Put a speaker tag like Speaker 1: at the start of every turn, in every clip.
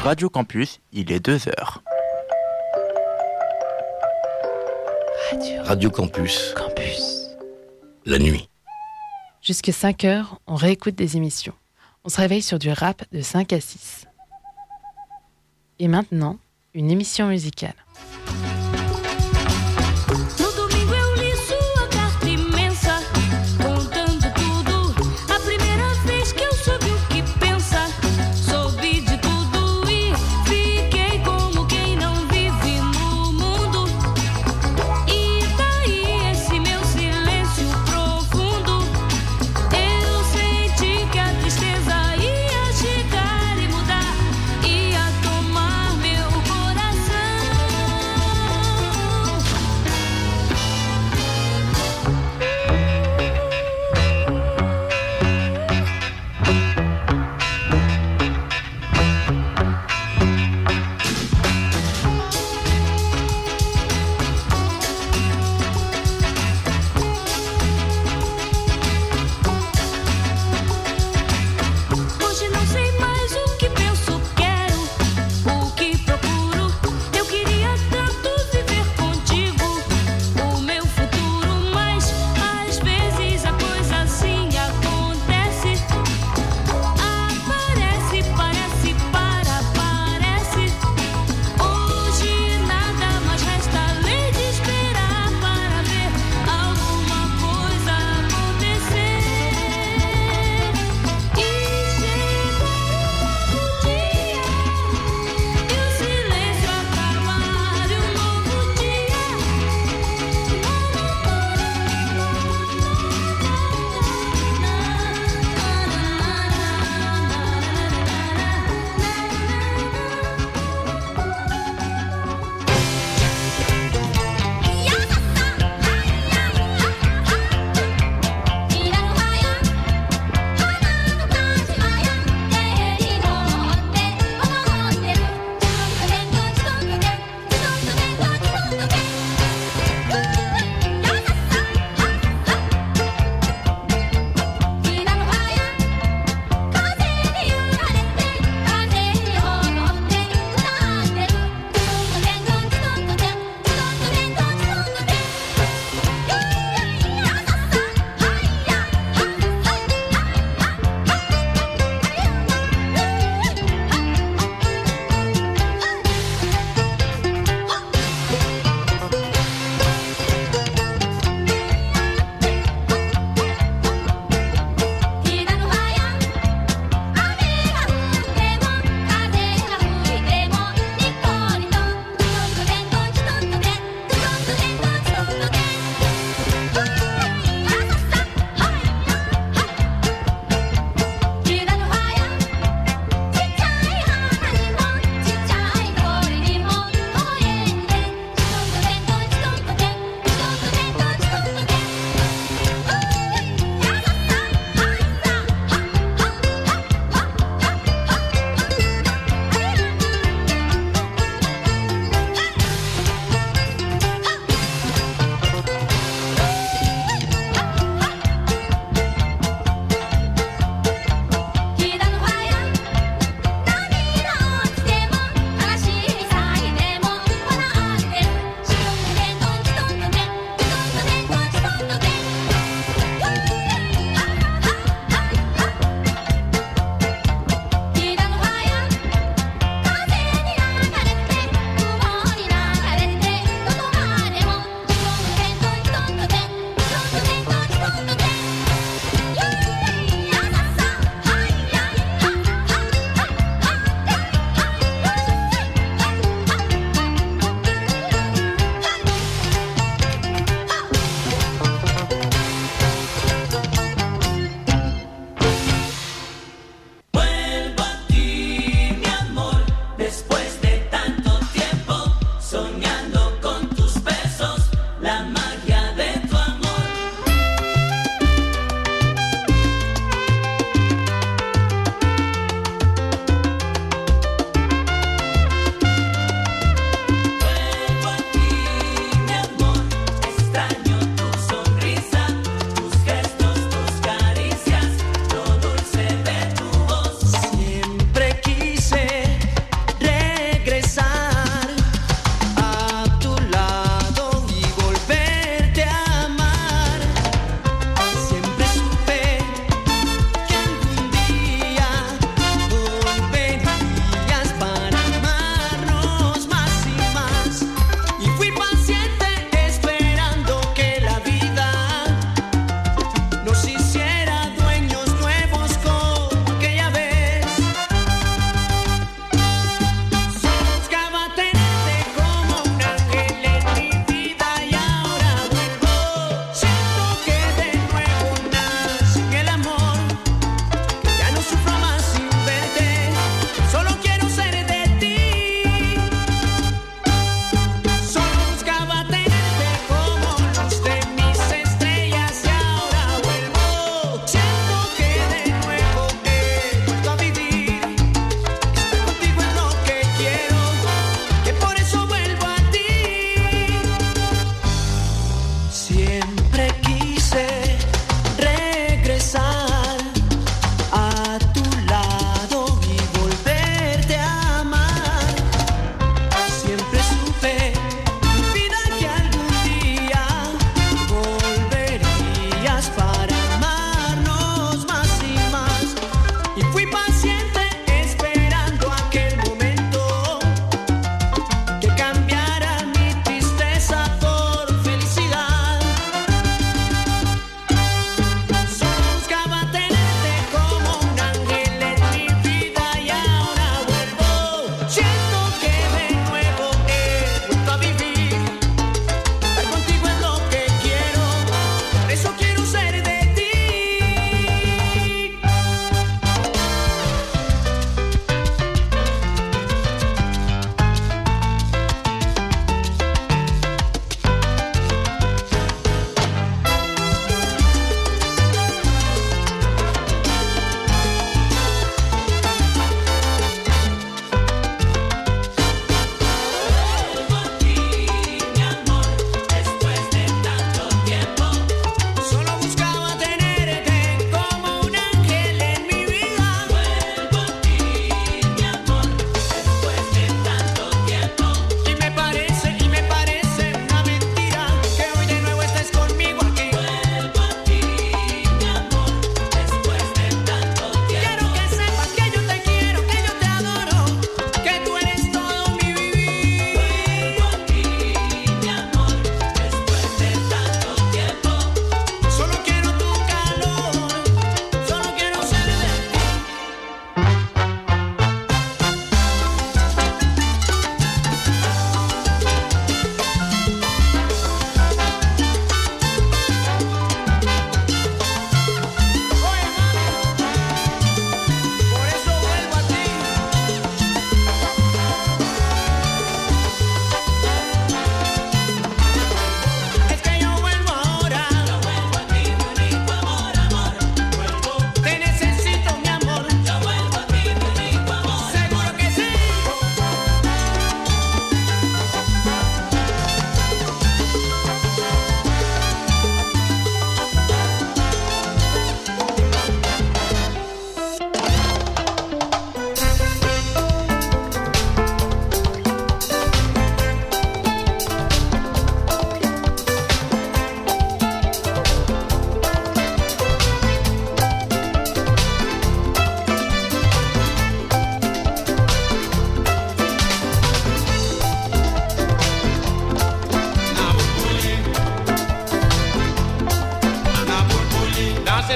Speaker 1: Radio Campus, il est 2h.
Speaker 2: Radio Campus.
Speaker 3: Campus.
Speaker 2: La nuit.
Speaker 3: Jusque 5h, on réécoute des émissions. On se réveille sur du rap de 5 à 6. Et maintenant, une émission musicale.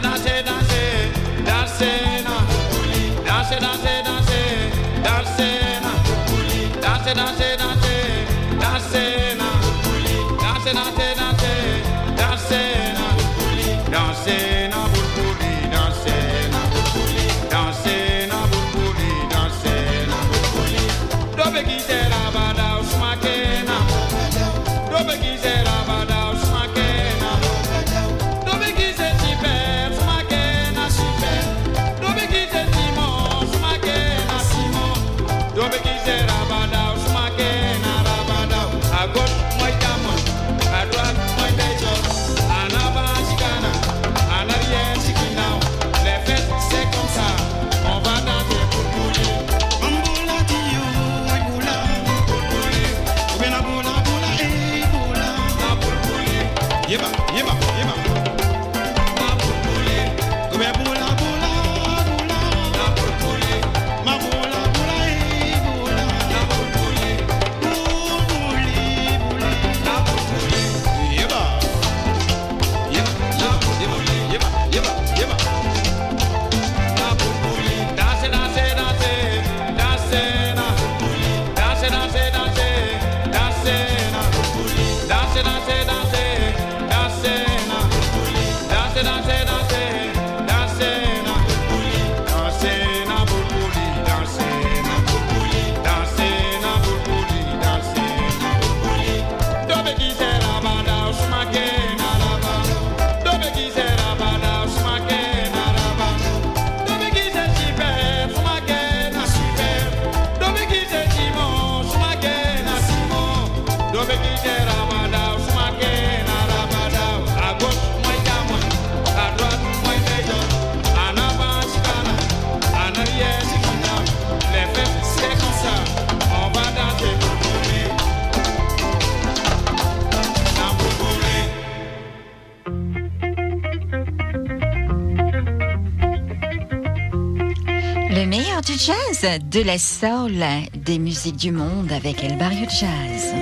Speaker 2: Le meilleur du jazz, de la soul, des musiques du monde avec El Barrio Jazz.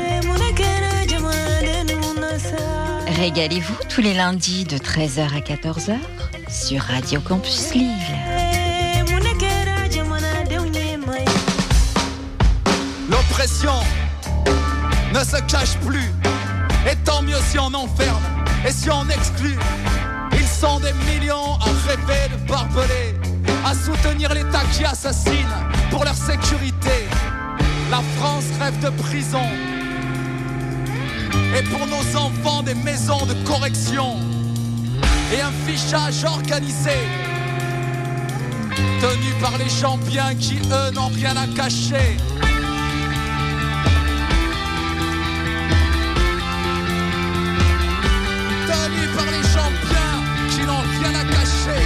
Speaker 2: Régalez-vous tous les lundis de 13h à 14h sur Radio Campus Lille.
Speaker 4: L'oppression ne se cache plus, et tant mieux si on enferme et si on exclut. Ils sont des millions à rêver de barbelés, à soutenir l'État qui assassine pour leur sécurité. La France rêve de prison, et pour nos enfants des maisons de correction et un fichage organisé tenu par les gens bien qui eux n'ont rien à cacher. Tenu par les gens bien qui n'ont rien à cacher.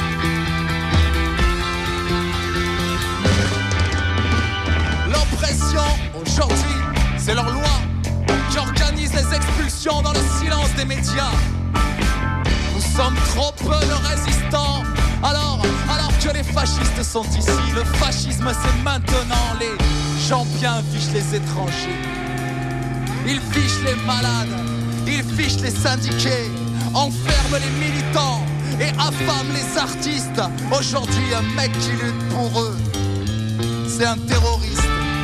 Speaker 4: L'oppression aujourd'hui, c'est leur loi qui organise les expulsions dans le silence des médias. Nous sommes trop peu de résistants. Alors que les fascistes sont ici, le fascisme c'est maintenant. Les gens bien fichent les étrangers, ils fichent les malades, ils fichent les syndiqués, enferment les militants et affament les artistes. Aujourd'hui un mec qui lutte pour eux, c'est un terroriste.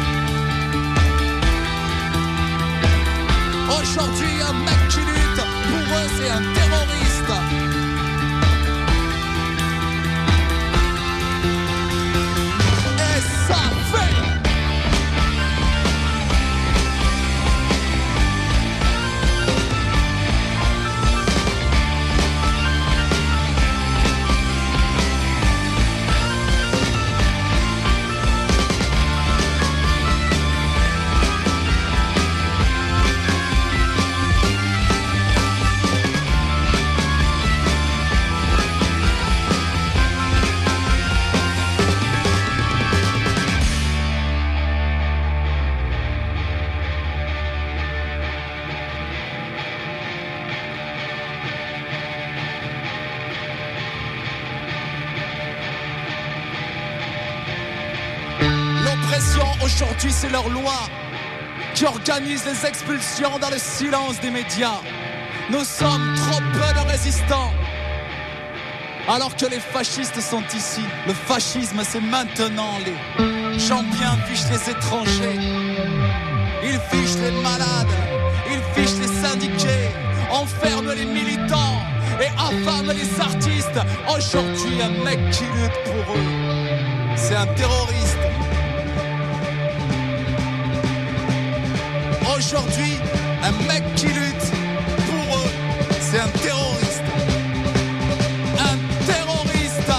Speaker 4: Aujourd'hui, un mec qui lutte, pour eux, c'est un terroriste. Et ça fait... Aujourd'hui, c'est leur loi qui organise les expulsions dans le silence des médias. Nous sommes trop peu de résistants. alors que les fascistes sont ici. Le fascisme c'est maintenant. Les gens bien fichent les étrangers, ils fichent les malades, ils fichent les syndiqués, enferment les militants et affament les artistes. Aujourd'hui un mec qui lutte pour eux, c'est un terroriste. Aujourd'hui, un mec qui lutte pour eux, c'est un terroriste. Un terroriste.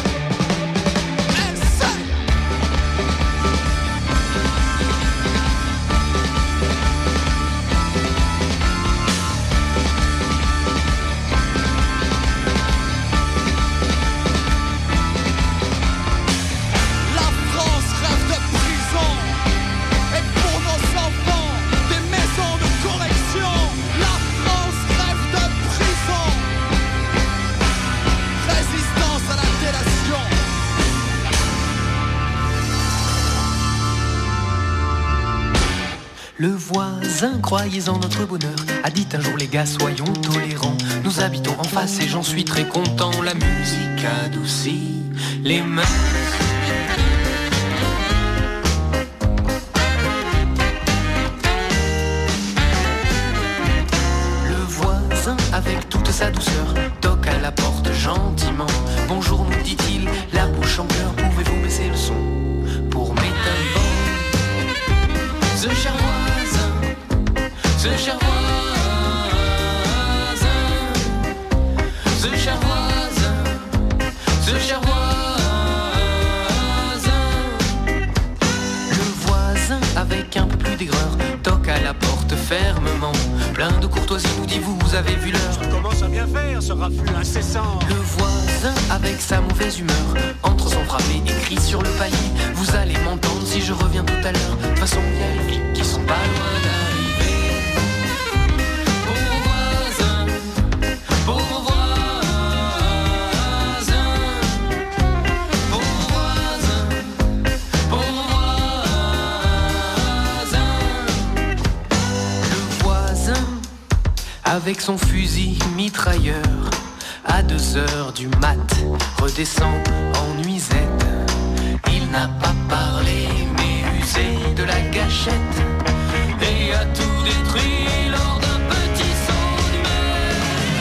Speaker 4: Essaye. La France rêve de prison. Et pour nos enfants, des maisons de correction. La France rêve de prison. Résistance à la délation.
Speaker 5: Le voisin, croyez en notre bonheur, a dit un jour les gars soyons tolérants. Nous habitons en face et j'en suis très content. La musique adoucit les mœurs. Avec toute sa douceur, toque à la porte gentiment. Bonjour nous dit-il, la bouche en pleurs, pouvez-vous baisser le son pour mettre un banc. Ce cher voisin, ce cher voisin, ce cher voisin, ce cher voisin. Le voisin avec un peu plus d'aigreur, toque à la porte fermement. Plein de courtoisie nous dit vous avez vu l'heure.
Speaker 6: Ça commence à bien faire ce raffut incessant.
Speaker 5: Le voisin avec sa mauvaise humeur entre son frappé écrit sur le paillis. Vous allez m'entendre si je reviens tout à l'heure. De toute façon il y a les flics qui sont pas loin d'arriver. Pauvre voisin, pauvre voisin, pauvre voisin, pauvre voisin. Le voisin avec son fusil mitrailleur, à 2h du mat, redescend en nuisette. Il n'a pas parlé, mais usé de la gâchette, et a tout détruit lors d'un petit saut d'humeur.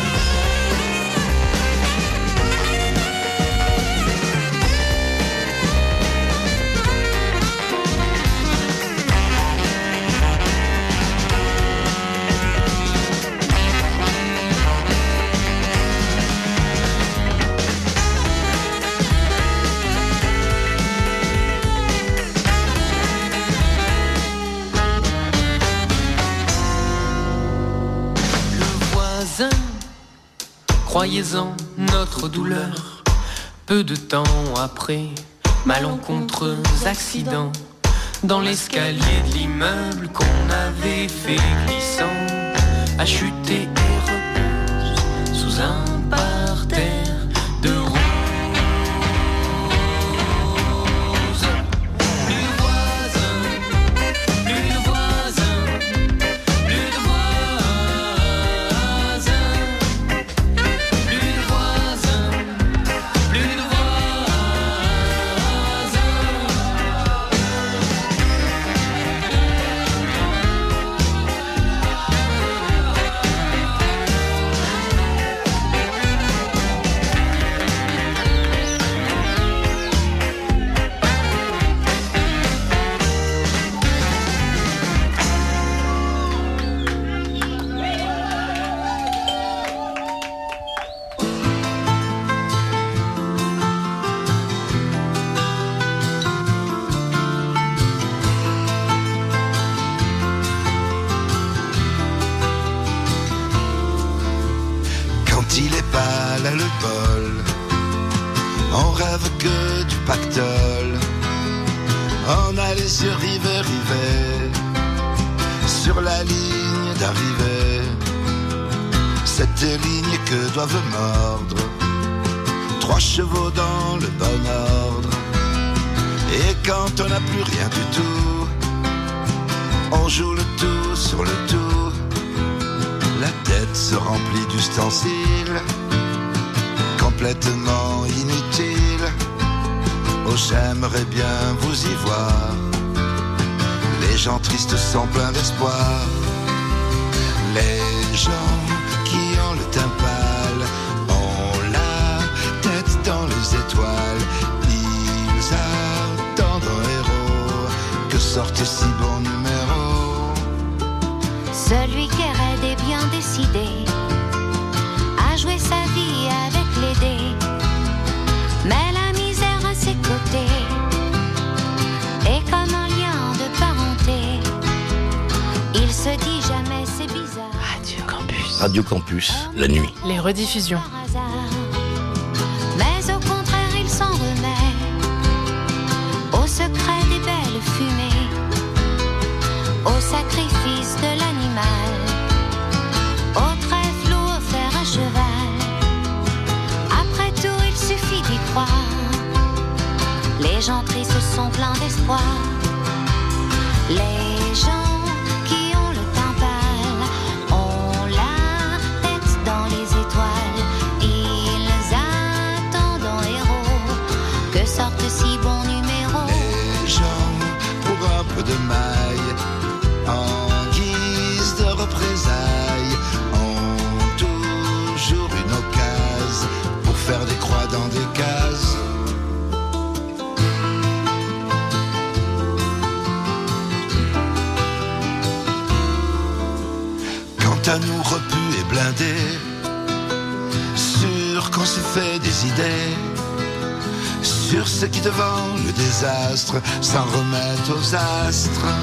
Speaker 5: Croyez-en notre douleur, peu de temps après, malencontreux accident, dans l'escalier de l'immeuble qu'on avait fait glissant, a chuté et repose sous un parterre de roses. Plus de voisins, plus de voisins, plus de voisins.
Speaker 7: à le bol. On rêve que du pactole. On allait sur rivet, sur la ligne d'arrivée. Cette ligne que doivent mordre 3 chevaux dans le bon ordre. Et quand on n'a plus rien du tout, on joue le tout sur le tout. La tête se remplit d'ustensiles. Quand complètement inutile. Oh, j'aimerais bien vous y voir. Les gens tristes sont pleins d'espoir. Les gens qui ont le teint pâle ont la tête dans les étoiles. Ils attendent un héros que sorte si bon numéro.
Speaker 8: Celui qui est raide et bien décidé à jouer sa vie avec les dés, mais la misère à ses côtés est comme un lien de parenté. Il se dit jamais c'est bizarre.
Speaker 3: Radio Campus.
Speaker 9: Radio Campus, la nuit.
Speaker 3: Les rediffusions.
Speaker 8: Par hasard. Mais au contraire il s'en remet au secret des belles fumées, au sacrifice de l'animal, au trèfle ou au fer à cheval. Après tout il suffit d'y croire. Les gens tristes sont pleins d'espoir. Les gens qui ont le teint pâle ont la tête dans les étoiles. Ils attendent en héros que sorte si bon numéro.
Speaker 7: Les gens, pour un peu de maille, en guise de représailles, ont toujours une occasion pour faire des croix dans des cases. Quant à nous, repus et blindés, sûr qu'on se fait des idées sur ce qui devant le désastre s'en remettent aux astres.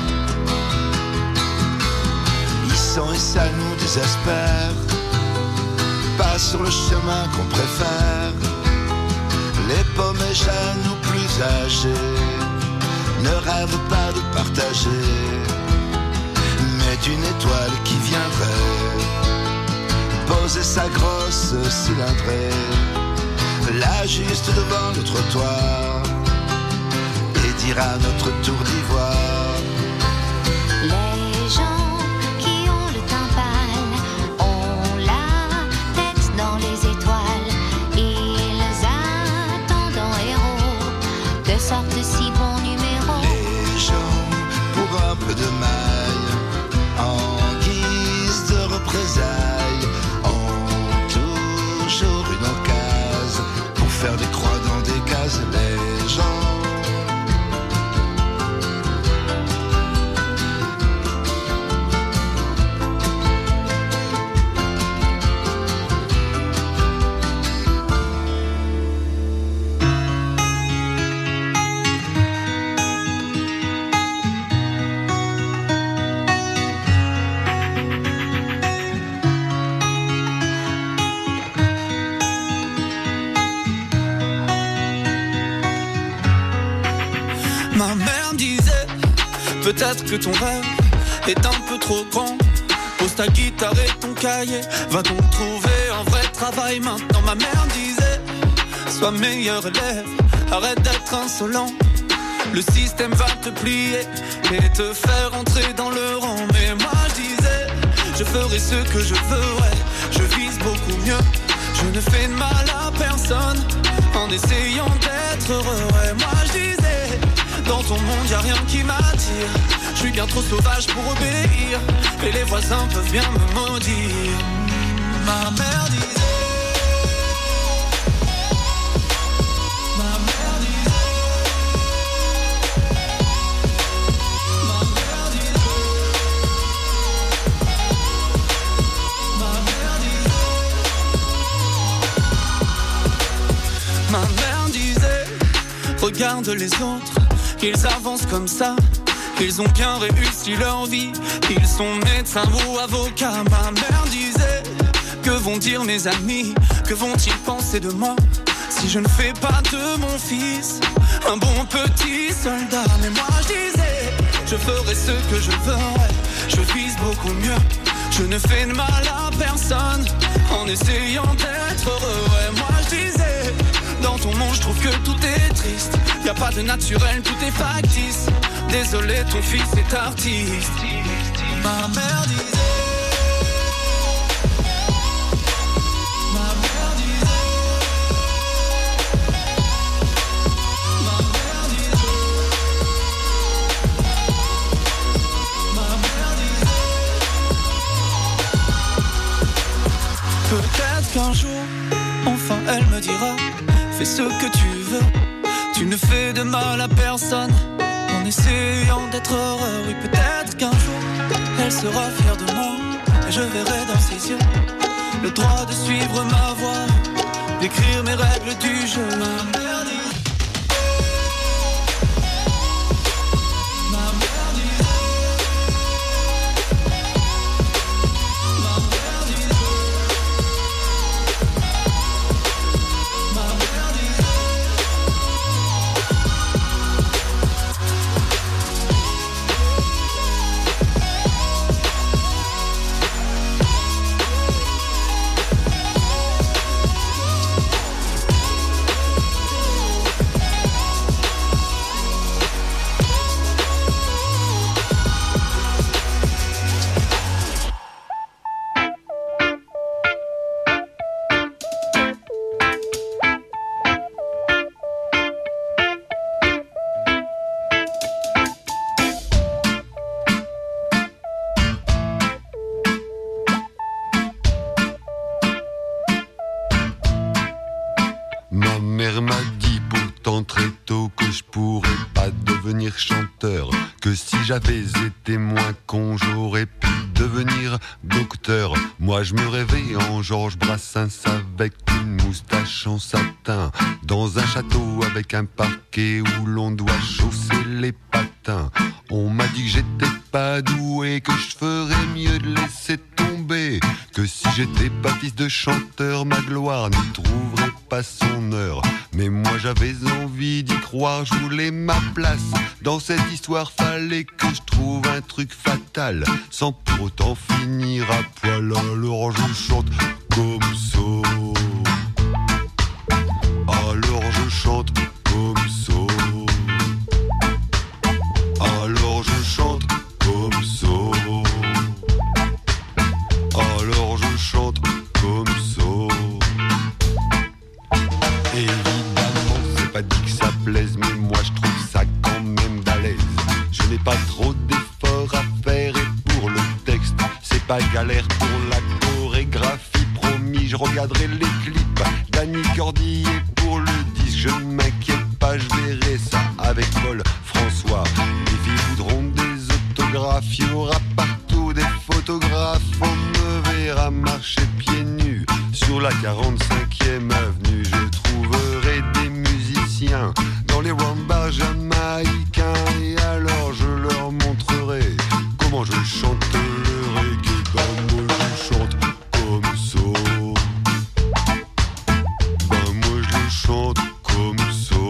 Speaker 7: Ils sont et ça nous désespère, pas sur le chemin qu'on préfère. Les paumés jeunes ou plus âgés ne rêvent pas de partager, mais d'une étoile qui viendrait poser sa grosse cylindrée là juste devant le trottoir et dire à notre tour d'ivoire.
Speaker 8: Les gens qui ont le teint pâle ont la tête dans les étoiles. Ils attendent en héros que sorte si bon numéro.
Speaker 7: Les gens, pour un peu de maille, en guise de représailles, ont toujours une occasion pour faire des croix dans des cases. Les gens.
Speaker 10: Ma mère me disait, peut-être que ton rêve est un peu trop grand. Pose ta guitare et ton cahier, va donc trouver un vrai travail maintenant. Ma mère me disait, sois meilleur élève, arrête d'être insolent. Le système va te plier et te faire entrer dans le rang. Mais moi je disais, je ferai ce que je veux, ouais. Je vise beaucoup mieux, je ne fais de mal à personne en essayant d'être heureux, ouais. Moi je disais, dans ton monde y'a rien qui m'attire. Je suis bien trop sauvage pour obéir, et les voisins peuvent bien me maudire. Ma mère disait, ma mère disait, ma mère disait, ma mère disait, ma mère disait, regarde les autres, ils avancent comme ça, ils ont bien réussi leur vie, ils sont médecins ou avocats. Ma mère disait, que vont dire mes amis, que vont-ils penser de moi si je ne fais pas de mon fils un bon petit soldat. Mais moi je disais, je ferai ce que je veux, ouais. Je vise beaucoup mieux, je ne fais de mal à personne en essayant d'être heureux, ouais. Moi je disais, dans ton monde je trouve que tout est triste, y a pas de naturel, tout est factice. Désolé, ton fils est artiste. Ma mère disait, ma mère disait, qu'un jour, enfin elle me dira, fais ce que tu veux, tu ne fais de mal à personne, en essayant d'être heureux. Oui, peut-être qu'un jour, elle sera fière de moi, et je verrai dans ses yeux le droit de suivre ma voie, d'écrire mes règles du jeu.
Speaker 9: Ma mère m'a dit pourtant très tôt que je pourrais pas devenir chanteur, que si j'avais été moins con j'aurais pu devenir docteur. Moi je me rêvais en Georges Brassens avec une moustache en satin, dans un château avec un parquet où l'on doit chausser les patins. On m'a dit que j'étais pas doué, que je ferais mieux de laisser tomber, que si j'étais pas fils de chanteur, ma gloire n'y trouverait pas son heure. Mais moi j'avais envie d'y croire, je voulais ma place. Dans cette histoire fallait que je trouve un truc fatal, sans pour autant finir à poil. Alors je chante comme ça, alors je chante comme ça, alors je chante comme ça, alors je chante comme ça. Évidemment c'est pas dit que ça plaise, mais moi je trouve ça quand même balèze. Je n'ai pas trop d'efforts à faire et pour le texte c'est pas galère. Pour la chorégraphie promis je regarderai les clips d'Annie Cordy, et pour le disque je ne m'inquiète pas, je verrai ça avec Paul François. Les filles voudront des autographes, il y aura partout des photographes. On me verra marcher pieds nus sur la 45e avenue. Je trouverai des musiciens dans les round-bars jamaïcains, et alors je leur montrerai comment je chante le reggae. Ben moi je chante comme ça, ben moi je le chante comme ça,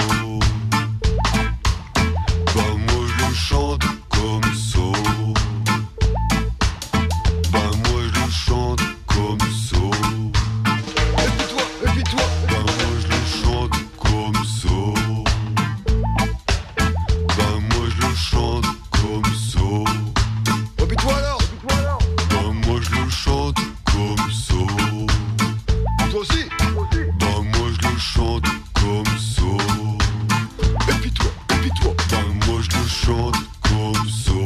Speaker 9: ben moi je le chante comme ça, ben moi je le chante comme ça. Et puis toi, ben moi je le chante comme ça, ben moi je le chante comme ça. Et puis toi alors, ben moi je le chante comme ça. Toi aussi, ben moi je le chante comme ça. Et puis toi, ben moi je le chante comme ça.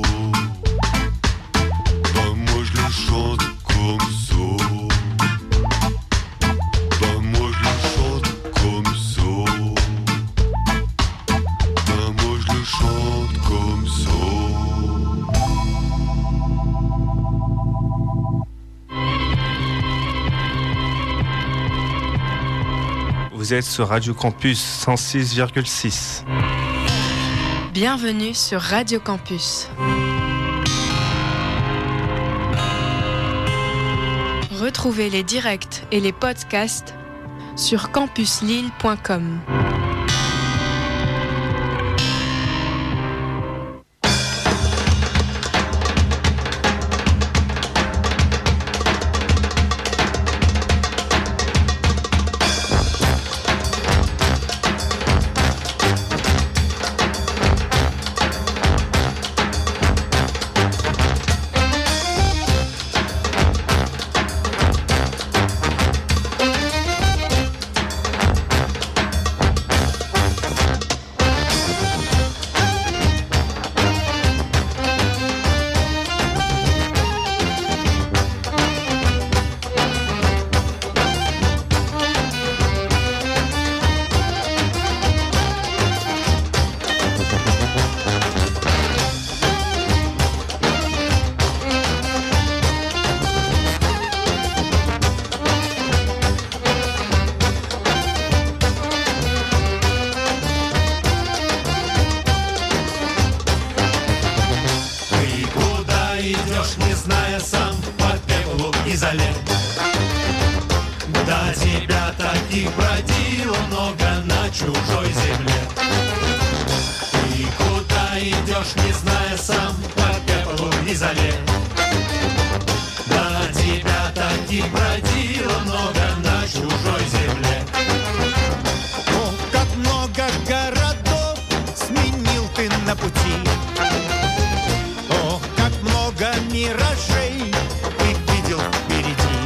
Speaker 9: Ben moi je le chante comme ça. Ben moi je le chante comme ça. Ben moi je le chante comme ça.
Speaker 11: Vous êtes sur Radio Campus 106,6.
Speaker 12: Bienvenue sur Radio Campus. Retrouvez les directs et les podcasts sur campuslille.com.
Speaker 13: идешь, не зная сам, по пеплу и золе. До тебя таких бродило много на чужой земле. Ты куда идешь, не зная сам, по пеплу и золе. До тебя таких бродило много на чужой земле.
Speaker 14: О, как много городов сменил ты на пути. О, как много миражей ты видел впереди.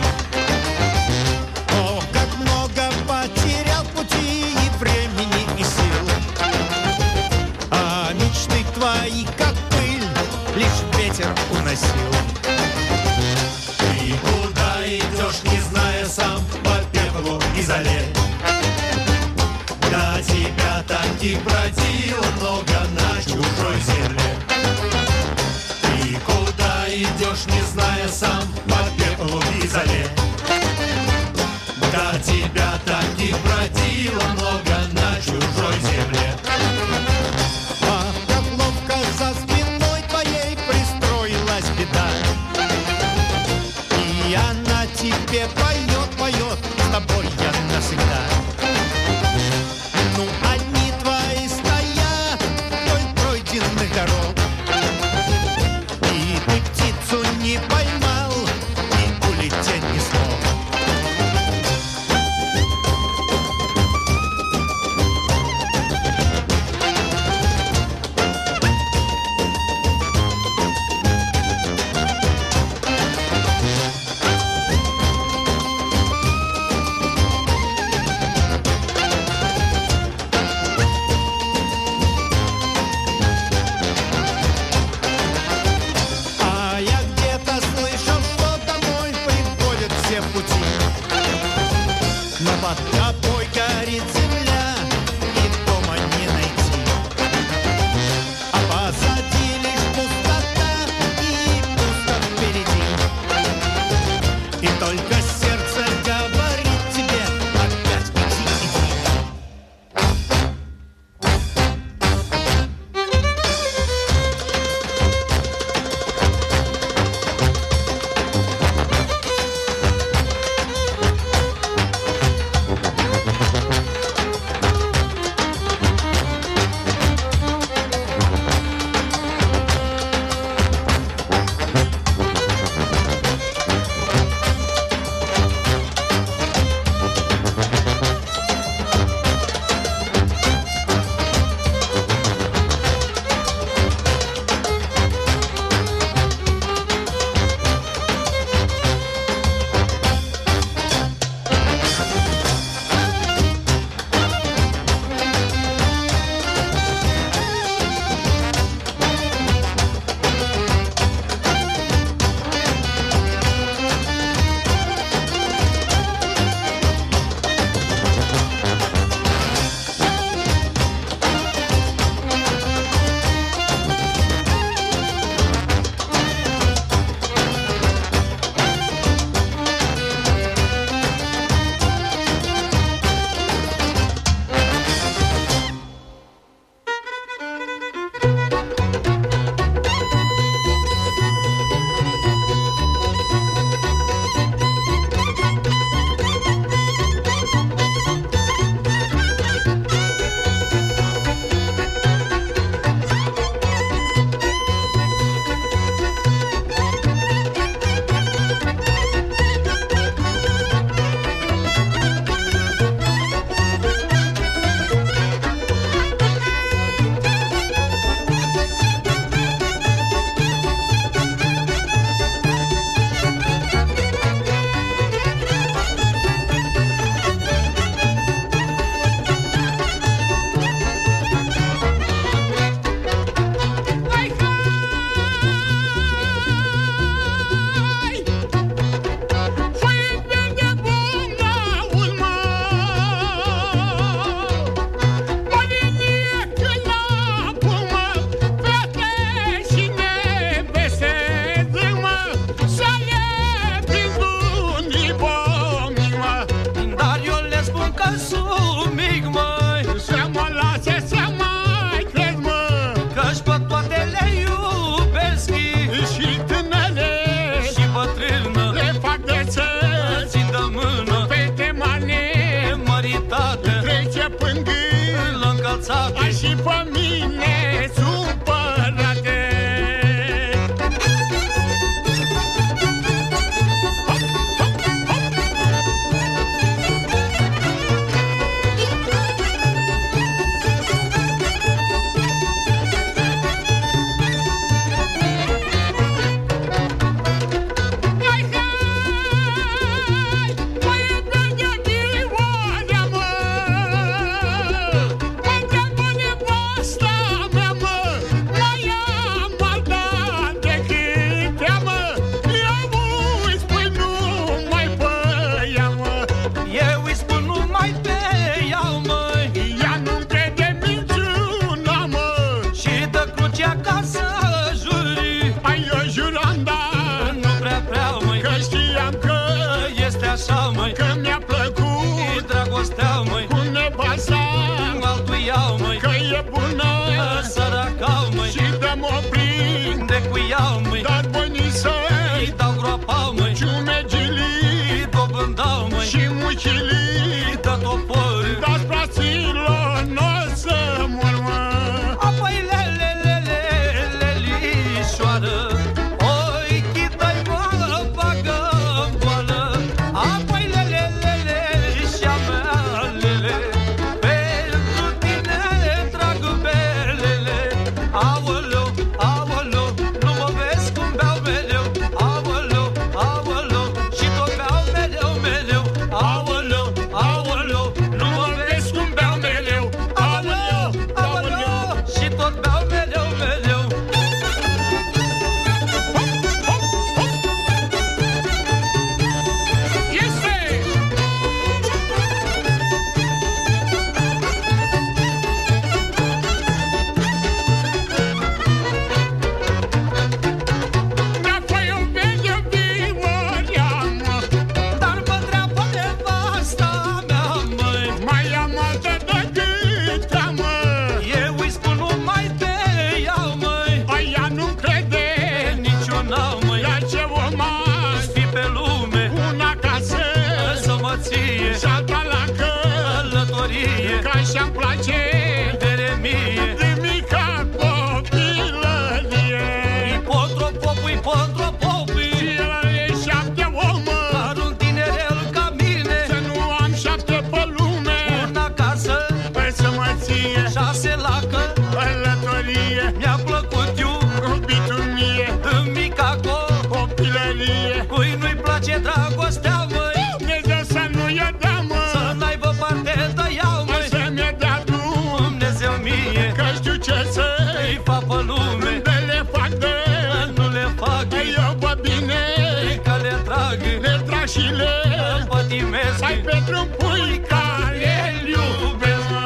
Speaker 14: О, как много потерял пути и времени, и сил. А мечты твои, как пыль, лишь ветер уносил.
Speaker 13: Ты куда идешь, не зная сам, по пеплу и золе. До тебя таких бродило много на чужой земле. Ты куда идешь, не зная сам, по пеплу и золе. До тебя таких бродило много на чужой земле.
Speaker 14: А как ловко за спиной твоей пристроилась беда. И она тебе поет, поет, с тобой я навсегда. Ну, одни твои стоят вдоль пройденных дорог. И ты птицу не поймал, и улететь не смог.
Speaker 15: dau, măi,
Speaker 13: dar bănii să-i
Speaker 15: dau groapa, măi,
Speaker 13: ciumegilii,
Speaker 15: dobândau, măi,
Speaker 13: și mucilii,
Speaker 15: dă topori,
Speaker 13: dați fraților, n-o să mor, mă.
Speaker 15: apoi lelișoară, oi, chidă-i mă, bagă-mi goală, apoi lelișa mea, lele, pentru tine trag belele, aoleu, aoleu, nu mă vezi cum beau mereu, aoleu, aoleu, și tot beau mereu, mereu, aoleu, aoleu, nu mă vezi cum beau mereu, aoleu, aoleu, și tot beau mereu, mereu. Dar mă întreabă nevasta mea, măi, eu îi spun numai te iau, măi, niciuna, măi, fi pe lume, să mă ție, călătorie,
Speaker 13: Și-mi place
Speaker 15: Beremie,
Speaker 13: de mica copilărie.
Speaker 15: ipotropopui,
Speaker 13: Și el e 7 omă,
Speaker 15: dar un tinerel ca mine,
Speaker 13: să nu am 7 pe lume.
Speaker 15: una acasă,
Speaker 13: Păi să mă ție
Speaker 15: 6 lacă,
Speaker 13: călătorie,
Speaker 15: mi-a plăcut eu,
Speaker 13: iubitul mie,
Speaker 15: în mica
Speaker 13: copilărie.
Speaker 15: cui nu-i place dragostea, măi,
Speaker 13: Dumnezeu să nu-i dea, mă,
Speaker 15: să n-aibă parte de iau, măi,
Speaker 13: să-mi dea drum,
Speaker 15: Dumnezeu mie,
Speaker 13: că știu ce să-i
Speaker 15: îi fac pe lume,
Speaker 13: de le fac de.
Speaker 15: nu le fac,
Speaker 13: Eu bă bine,
Speaker 15: că le trag,
Speaker 13: le trag și le
Speaker 15: pătimesc,
Speaker 13: ai pentru un pui care îl iubesc, mă.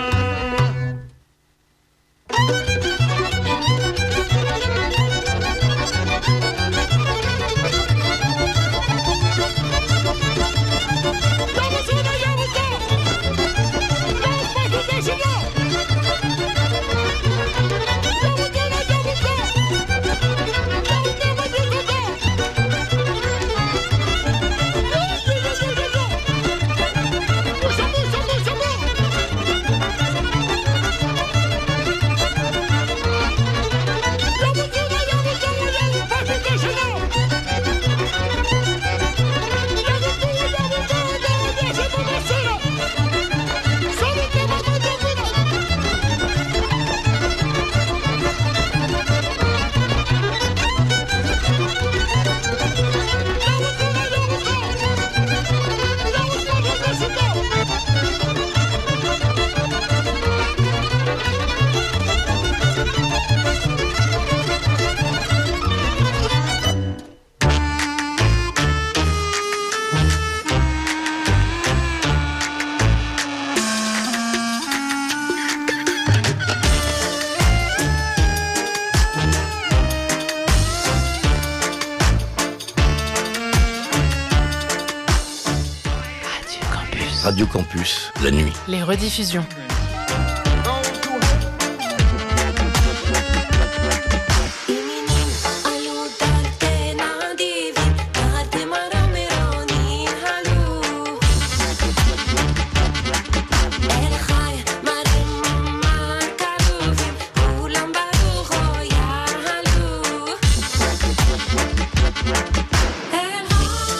Speaker 16: Radio Campus, la nuit.
Speaker 3: Les rediffusions.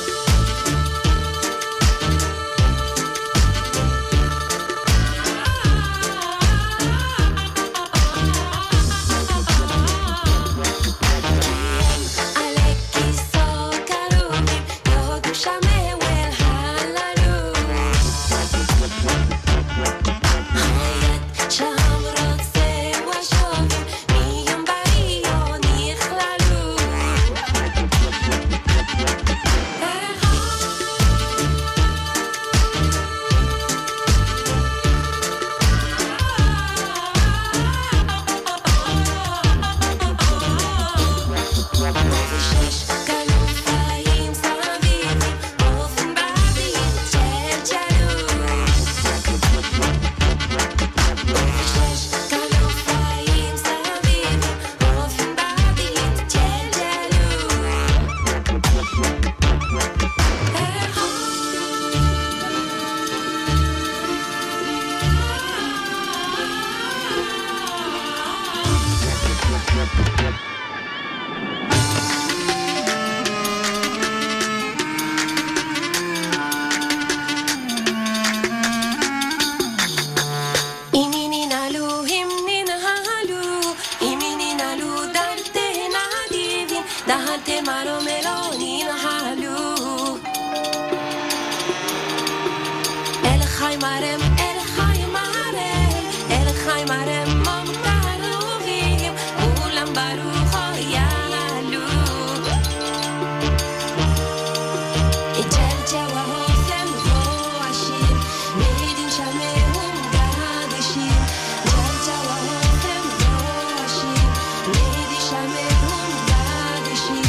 Speaker 8: Ah
Speaker 17: dahante maro meloni na halu el khaymarem mam taruvim ulam baruch yalu ijel jawa hosem roashim medin shamehum gadashim ijel jawa hosem roashim medin shamehum gadashim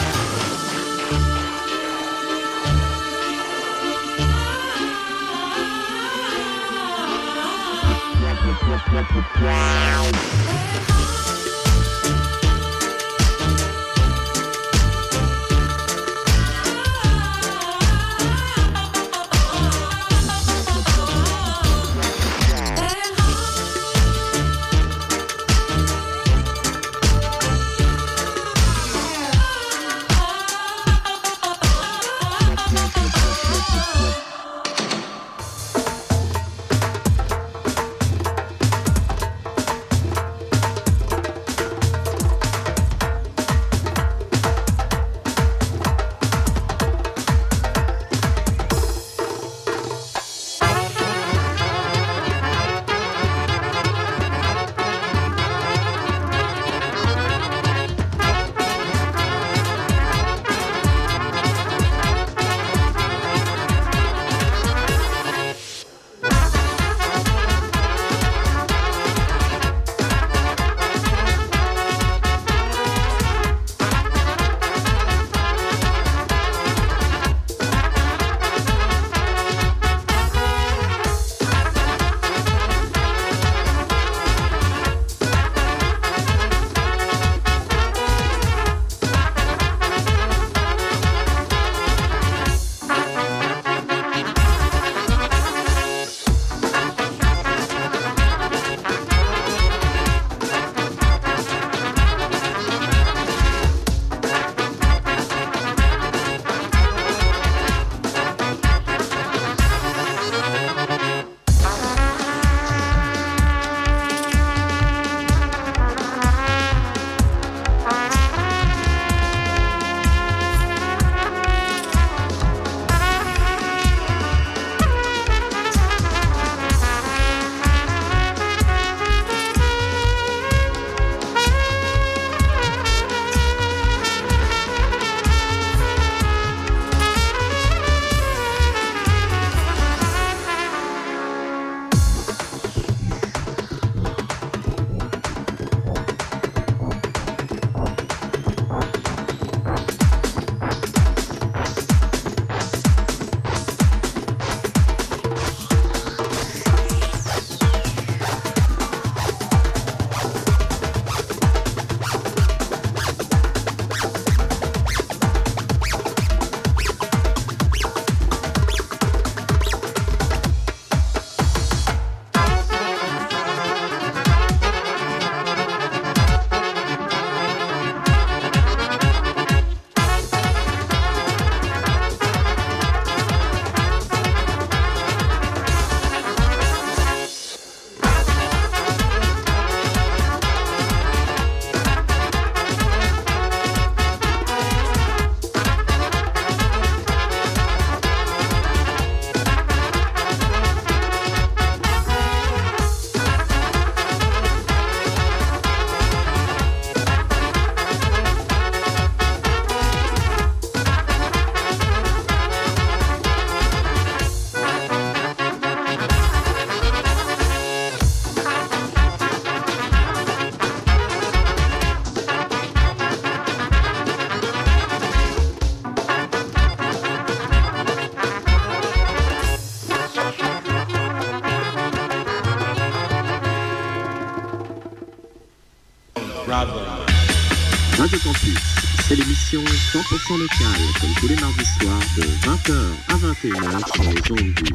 Speaker 18: Radio Campus, c'est l'émission 100% locale, comme tous les mardis soirs, de 20h à 21h sur les ondes du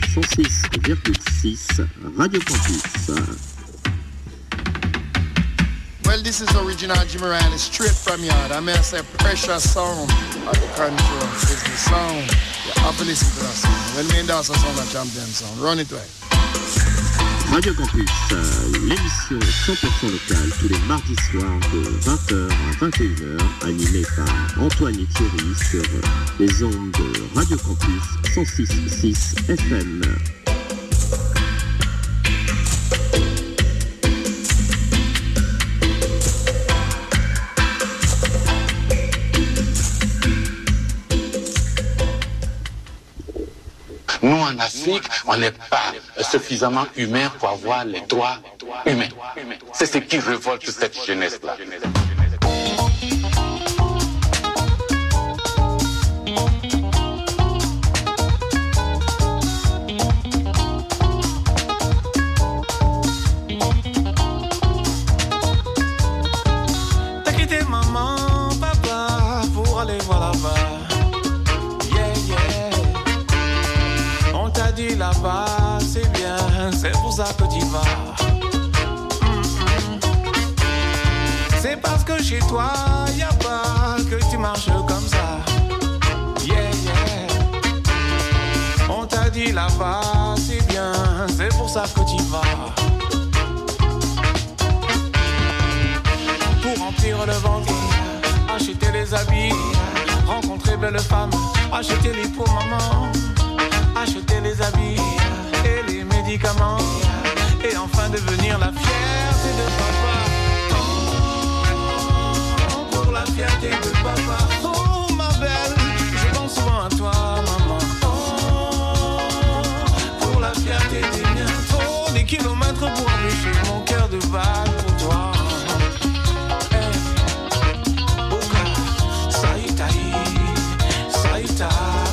Speaker 18: 106,6 Radio Campus.
Speaker 19: Well, this is original Jimmy Riley, straight from yard. I may say pressure sound at the control. It's the sound. You have to listen to that sound. When we endorse a sound, a champion sound. Run it right.
Speaker 18: Radio Campus, l'émission 100% locale tous les mardis soirs de 20h à 21h, animée par Antoine et Thierry sur les ondes de Radio Campus 106.6 FM.
Speaker 20: Nous, en Afrique, on n'est pas suffisamment humains pour avoir les droits humains. C'est ce qui révolte cette jeunesse-là.
Speaker 10: T'as quitté maman, papa, pour aller voir là-bas. Dit là-bas, c'est bien, c'est pour ça que tu vas. C'est parce que chez toi, y a pas que tu marches comme ça. Yeah, yeah. On t'a dit là-bas, c'est bien, c'est pour ça que tu vas. Pour remplir le ventre, acheter les habits, rencontrer belle femme, acheter les pour maman. Acheter les habits et les médicaments et enfin devenir la fierté de papa. Oh, pour la fierté de papa. Oh ma belle, je pense souvent à toi maman. Oh, pour la fierté des miens. Trop des kilomètres pour empêcher mon cœur de battre pour toi. Hey. Oh, saïtaï, saïtaï.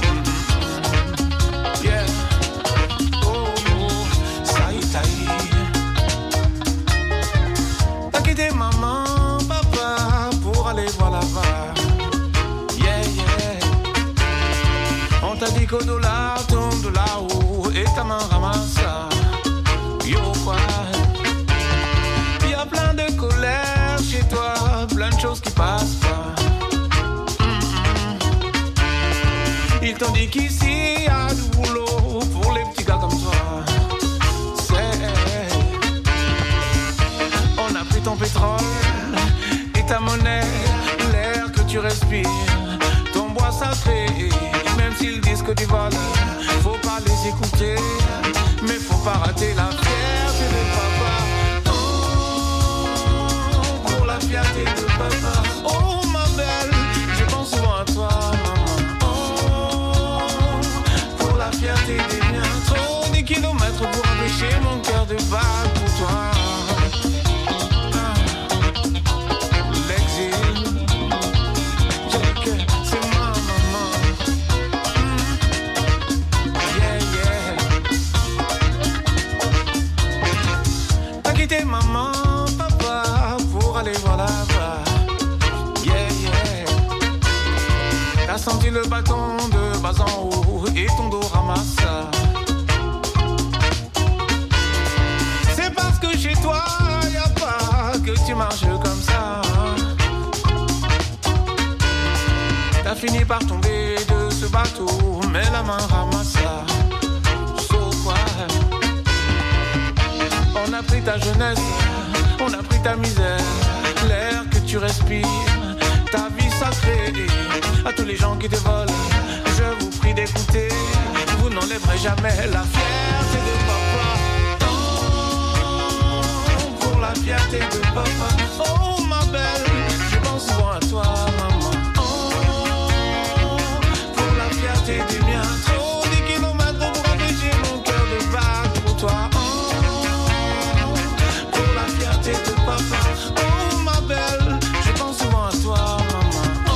Speaker 10: T'as quitté maman, papa, pour aller voir là-bas. Yeah, yeah. On t'a dit qu'au dollar tombe de là-haut et ta main ramasse ça. Yo, quoi. Y'a plein de colère chez toi, plein de choses qui passent pas. Ils t'ont dit qu'ici y'a du boulot pour les petits gars comme toi. On a pris ton pétrole et ta monnaie, l'air que tu respires, ton bois sacré. Même s'ils disent que tu voles, faut pas les écouter, mais faut pas rater la fierté de papa. Oh, pour la fierté de papa. Oh ma belle, je pense souvent à toi maman. Oh, pour la fierté des miens. Trop des kilomètres pour empêcher mon cœur de battre pour toi. Maman, papa, pour aller voir là-bas. Yeah, yeah. T'as senti le bâton de bas en haut et ton dos ramasse ça. C'est parce que chez toi, y a pas que tu marches comme ça. T'as fini par tomber de ce bateau, mais la main ramasse ça. On a pris ta jeunesse, on a pris ta misère, l'air que tu respires, ta vie sacrée. À tous les gens qui te volent, je vous prie d'écouter, vous n'enlèverez jamais la fierté de papa. Oh, pour la fierté de papa. Oh ma belle, je pense souvent à toi maman. Oh, pour la fierté des miens. Trop des kilomètres pour empêcher mon cœur de battre pour toi. De papa. Oh ma belle, je pense souvent à toi maman.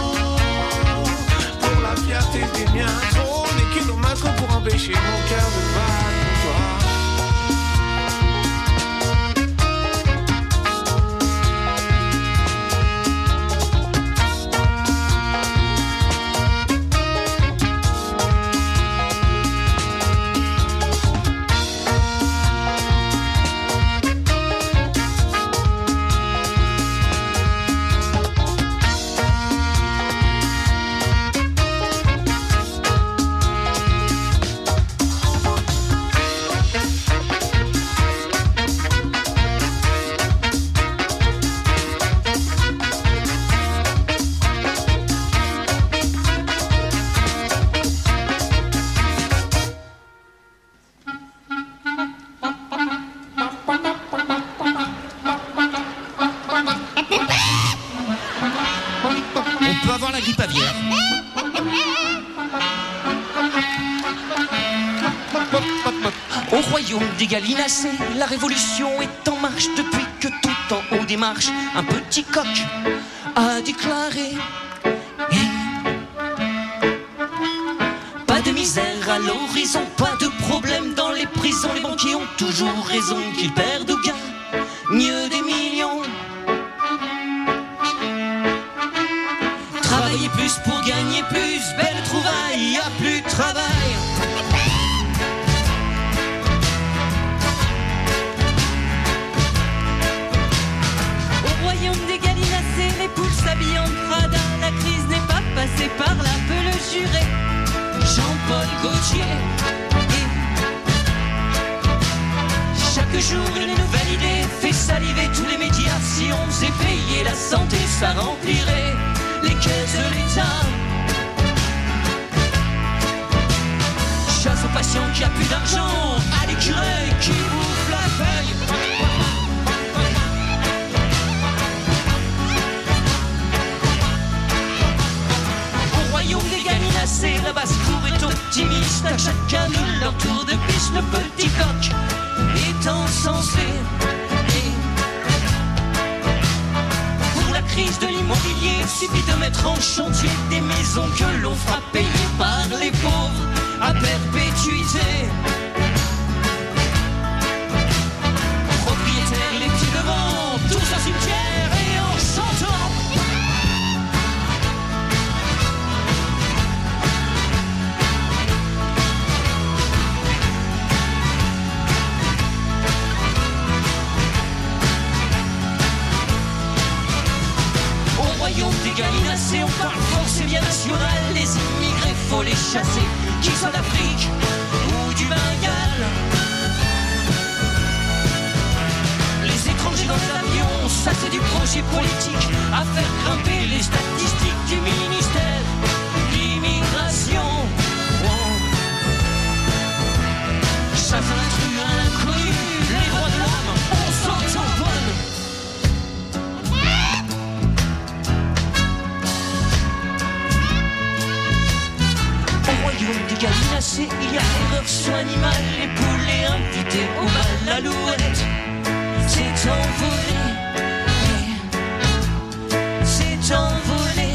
Speaker 10: Oh, pour la fierté des miens. Trop des kilomètres pour empêcher mon cœur de
Speaker 21: grippe aviaire. Au royaume des gallinacés, la révolution est en marche depuis que tout en haut des marches, un petit coq a déclaré pas de misère à l'horizon, pas de problème dans les prisons. Les banquiers ont toujours raison, qu'ils perdent ou gagnent des millions. Travailler plus pour gagner plus, belle trouvaille, y a plus de travail.
Speaker 22: Au royaume des gallinacés, les poules s'habillent en Prada. La crise n'est pas passée par là, peut le jurer
Speaker 21: Jean-Paul Gaultier. Chaque jour une nouvelle idée fait saliver tous les médias. Si on faisait payer la santé, ça remplirait les caisses de l'État. Chasse aux patients qui a plus d'argent, à l'écureuil qui bouffe la feuille. Au royaume des gallinacés, la basse-cour est optimiste. À chacun de leur tour de biche, le petit coq est encensé. Pour la crise de l'immobilier, il suffit de mettre en chantier des maisons que l'on fera payer par les pauvres à perpétuité. Propriétaires, les petits devants, tous au cimetière et en chantant. Au royaume des gallinacés, on parle force et bien national. Les immigrés, faut les chasser, qu'ils soient d'Afrique ou du Bengale. Les étrangers dans les avions, ça c'est du projet politique, à faire grimper les statistiques du ministère de l'immigration. Chasse à l'intrus, à l'inconnu, les droits de l'homme, on s'en tamponne. Au royaume des gallinacés, il y a l'erreur sur l'animal. Les poulets invités au bal, l'alouette s'est envolée. C'est envolé.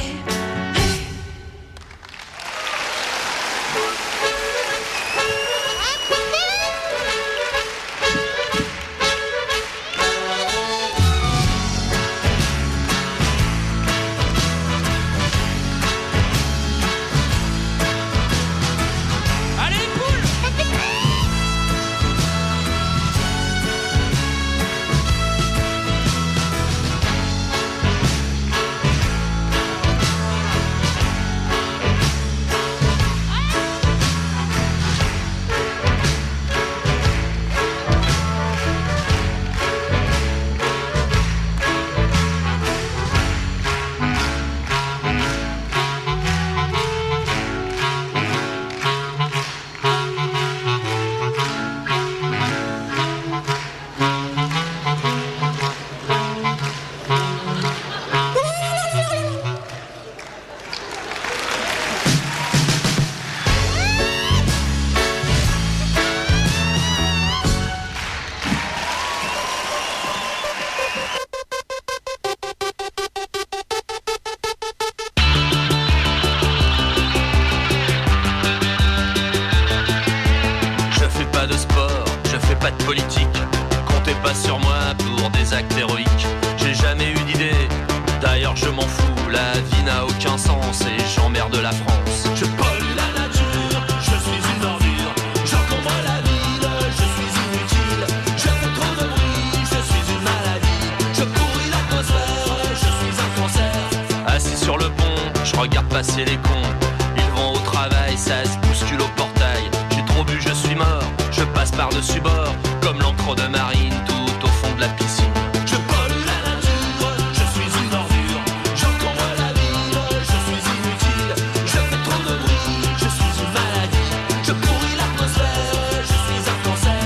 Speaker 21: Allez les poules!
Speaker 23: pas sur moi pour des actes héroïques. J'ai jamais eu d'idée, d'ailleurs je m'en fous. La vie n'a aucun sens et j'emmerde la France.
Speaker 13: Je pollue la nature, je suis une ordure. J'encombre la ville, je suis inutile. Je fais trop de bruit, je suis une maladie. Je pourris l'atmosphère, je suis un cancer.
Speaker 23: Assis sur le pont, je regarde passer les cons. Ils vont au travail, ça se bouscule au portail. J'ai trop bu, je suis mort, je passe par-dessus bord. Comme l'encre de marine tout au fond de la piscine.
Speaker 13: Je pollue la nature, je suis une ordure. J'encombre la ville, je suis inutile. Je fais trop de bruit, je suis une maladie. Je pourris l'atmosphère, je suis un cancer.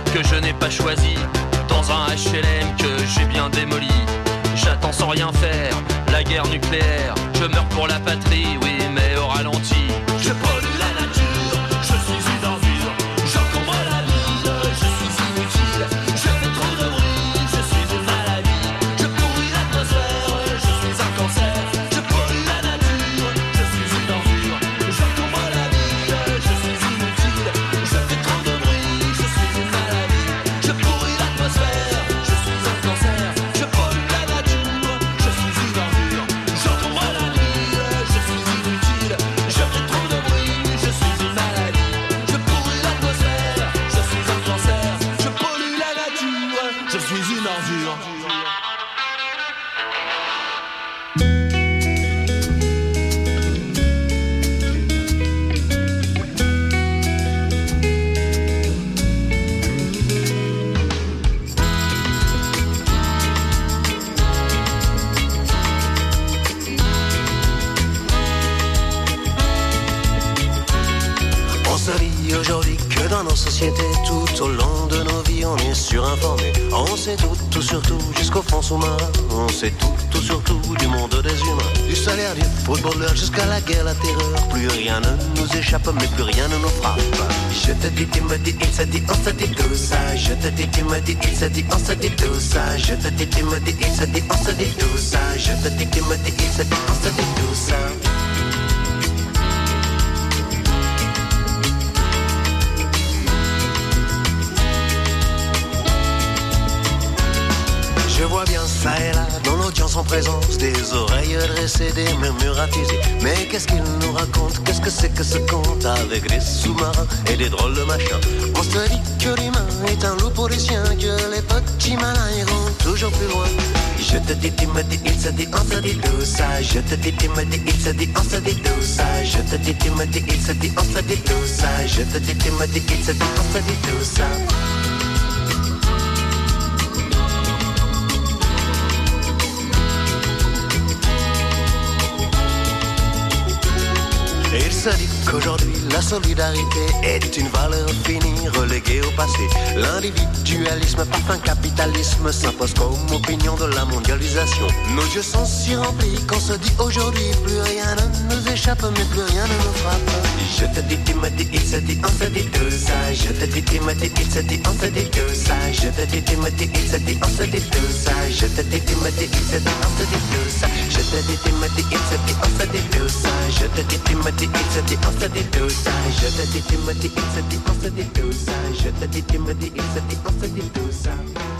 Speaker 23: que je n'ai pas choisi, dans un HLM que j'ai bien démoli. J'attends sans rien faire, la guerre nucléaire. Je meurs pour la patrie, oui, mais au ralenti.
Speaker 13: Je pollue la nature, je suis une ordure. J'encombre la ville, je suis inutile. Je fais trop de bruit, je suis une maladie. Je pourris l'atmosphère, je suis un cancer. Je pollue la nature, je suis une ordure. J'encombre la ville, je suis inutile. Je fais trop de bruit, je suis une maladie. Je pourris l'atmosphère, je suis un cancer. Je pollue la nature, je suis une ordure. J'encombre la ville, je suis inutile. Je fais trop de bruit, je suis une maladie. Je pourris l'atmosphère, je suis un cancer. Je pollue la nature, je suis une ordure.
Speaker 1: On se dit aujourd'hui que dans nos sociétés, tout au long de nos vies, on est surinformé. On sait tout sur tout, jusqu'au fond sous-marin. On sait tout sur tout du monde des humains. Du salaire du footballeur jusqu'à la guerre, la terreur. Plus rien ne nous échappe, mais plus rien ne nous frappe. Je te dis, tu me dis, il se dit, on se dit tout ça. Je te dis, tu me dis, il se dit, on se dit tout ça. Je te dis, tu me dis, il se dit, on se dit tout ça. Je te dis, tu me dis, il se dit, on se dit tout ça. Je vois bien ça et là, dans l'audience en présence, des oreilles dressées, des murmures attisés. Mais qu'est-ce qu'ils nous racontent? Qu'est-ce que c'est que ce conte? Avec des sous-marins et des drôles de machins. On se dit que l'humain est un loup pour les chiens, que les petits malins iront toujours plus loin. Je te dis, tu me dis, il se dit, on se dit tout ça. Je te dis, tu me dis, il se dit, on se dit tout ça. Je te dis, tu me dis, il se dit, on se dit tout ça. Je te dis, tu me dis, il se dit, on se dit tout ça. Il se dit qu'aujourd'hui la solidarité est une valeur finie, reléguée au passé. L'individualisme, parfum capitalisme, s'impose comme opinion de la mondialisation. Nos yeux sont si remplis qu'on se dit aujourd'hui plus rien ne nous échappe, mais plus rien ne nous frappe. Je te dis, tu me dis, il se dit, on se dit tout ça. Je te dis, tu me dis, il se dit, on se dit tout ça. Je te dis, tu me dis, il se dit, on se dit tout ça. Je te dis, tu me dis, il se dit, on se dit tout ça. Je te dis, tu me dis, il se dit, on se dit tout ça. Je te dis, tu me dis, il se dit, on se dit tout ça. Je te dis, tu me dis, il se dit, on se dit tout ça. Je te dis, tu me dis, il se dit, on se dit tout ça.